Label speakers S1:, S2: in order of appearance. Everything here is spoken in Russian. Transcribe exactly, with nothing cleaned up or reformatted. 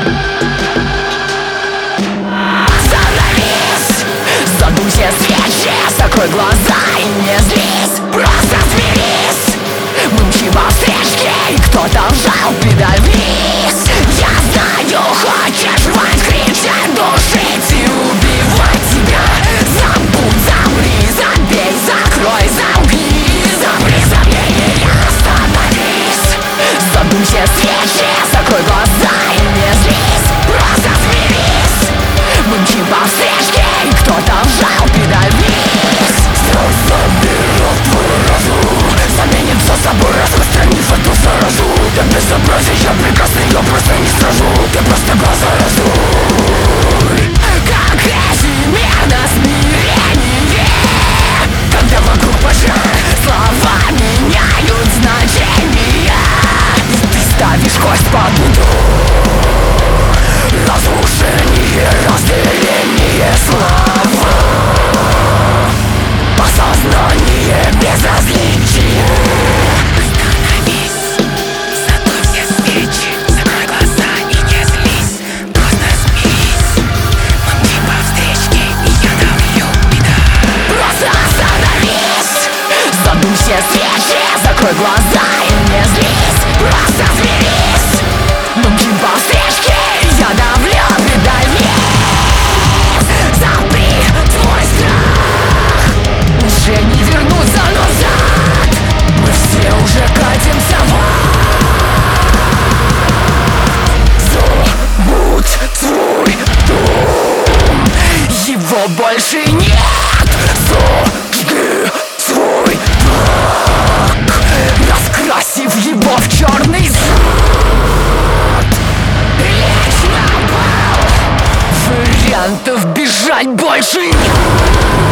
S1: Остановись, задуйся свечи, закрой глаза и не злись, просто смирись. Мы мчим по встречке, и кто-то вжал педаль вниз. Я знаю, хочешь рвать, кричать, душить и убивать тебя. Забудь, замри, забей, закрой, замкни, замри, забей, остановись. Задуйся свечи, закрой глаза и не злись, просто смирись. Мы мчим по встречке, и кто-то вжал педаль вниз. Страх заберет твой разум, заменит за собой, распространив эту заразу. Да безобразие, я прекрасный, я просто не скажу. Ты просто глаза разуй. Как эфемерно смирение, когда вокруг пожар, слова меняют значение. Ты ставишь кость под удар, разрушение, разделение слова, осознание, безразличие. Остановись, задуйся свечи, закрой глаза и не злись, просто смирись. Мы мчим по встречке, и я давлю педаль. Просто остановись, задуйся свечи, закрой глаза и не злись, просто смирись. Мы мчим по встречке, и я давлю педаль вниз. Запри твой страх, уже не вернуться назад. Мы все уже катимся в ад. Забудь свой дом, его больше нет. Зажги свой брак, раскрасив его в черный зад. Лечь на пол, вариантов бежать больше нет.